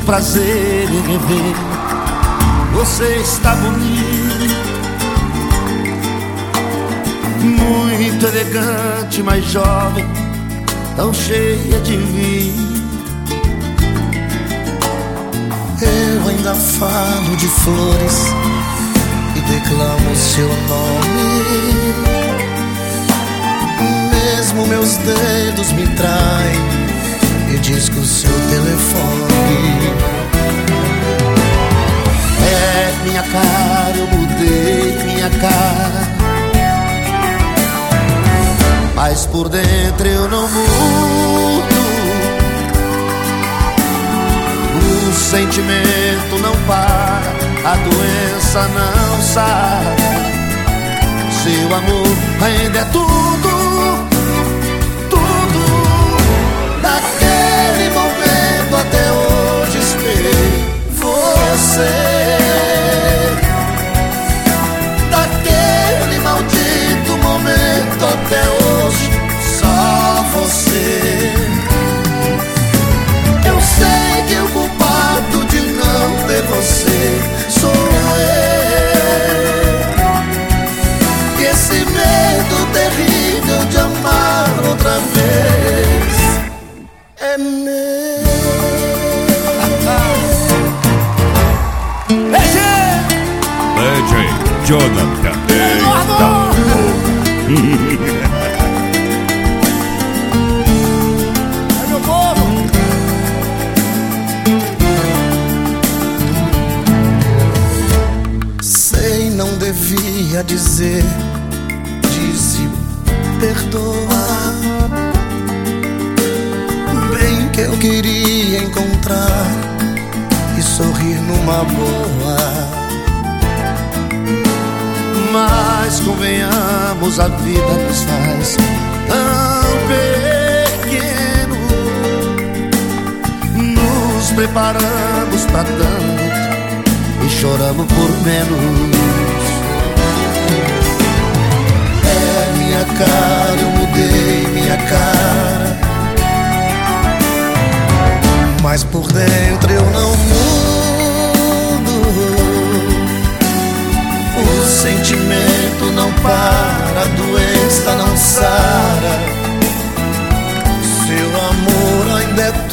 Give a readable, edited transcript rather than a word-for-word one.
prazer em rever. Você está bonito, muito elegante, mas jovem, tão cheia de vida. Eu ainda falo de flores e declamo seu nome. Mesmo meus dedos me traem e disco seu telefone. É minha cara, eu mudei minha cara, mas por dentro eu não mudo. O sentimento não para, a doença não sara. Seu amor ainda é tudo, tudo. Daquele momento até hoje esperei você. Daquele maldito momento até hoje só você. Eu sei que o culpado de não ter você sou eu. E esse medo terrível de amar outra vez é meu. DJ Jonathan. É meu povo. Sei, não devia dizer, disse perdoar. Bem que eu queria encontrar e sorrir numa boa. Mas convenhamos, a vida nos faz tão pequeno. Nos preparamos pra tanto e choramos por menos. É minha cara, eu mudei minha cara, mas por dentro eu não mudo. O sentimento não para, a doença não sara. Seu amor ainda é